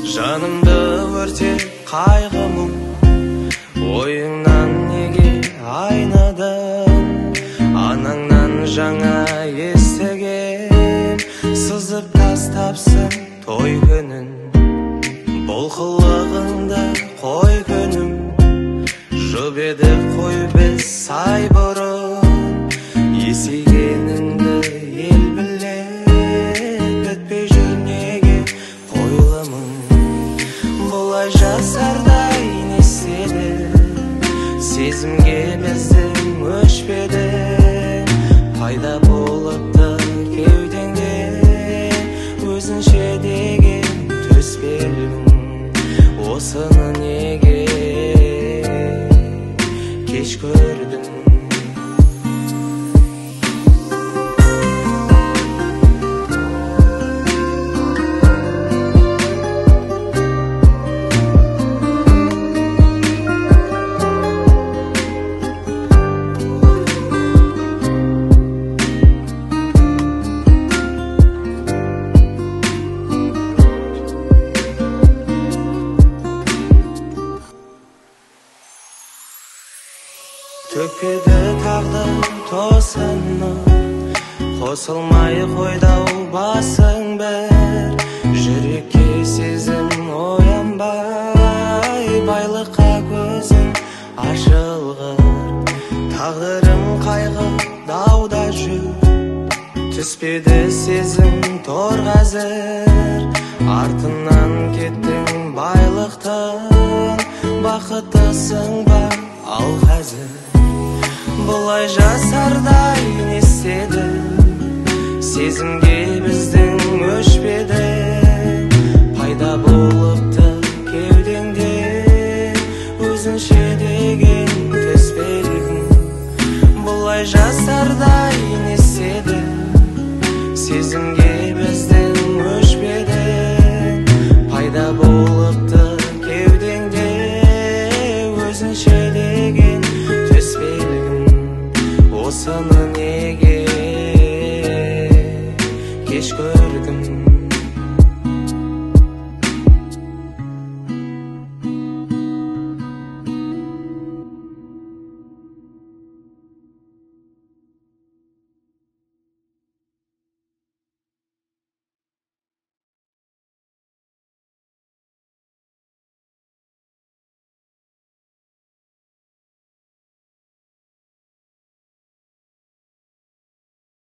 Жанымды өртеп қайғы мұң, ойыңнан неге айнадың? Анаңнан жаңа естігем, сызып тастапсың той күнін. Бұл қылығыңды қой күнім, жұп едік қой біз сай бұрын. Есейгеніңді ел білет, бітпей жүр неге қойлымың? Бұлай жасардай не істеді, сезімге біздің өшпеді. Пайда болыпты кеудеңде өзінше деген төсбелің. Осыны неге кеш көрдің? Төкпеді тағдыр тосыны, қосылмай қойдау басың бір. Жүрекке сезім оянбай, байлыққа көзің ашылғыр. Тағдырым қайғы дауда жүр, түспеді сезім торғазыр. Артынан кеттің байлықтың, бақыттысың ба ал қазір? Бұлай жасардай не істеді, сезімге біздің өшпеді.